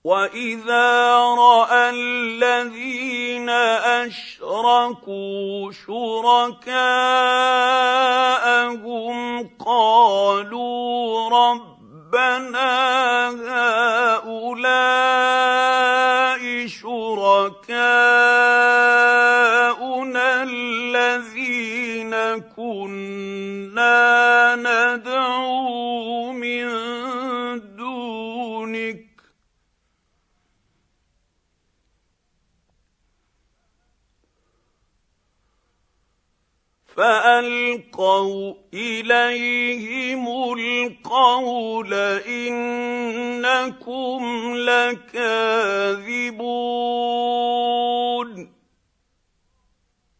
وَإِذَا رَأَى الَّذِينَ أَشْرَكُوا شُرَكَاءَهُمْ قَالُوا رَبَّنَا هَٰؤُلَاءِ شُرَكَاؤُنَا الَّذِينَ كُنَّا نَدْعُو مِن دُونِكَ فَأَلْقَوْا إِلَيْهِمُ الْقَوْلَ إِنَّكُمْ لَكَاذِبُونَ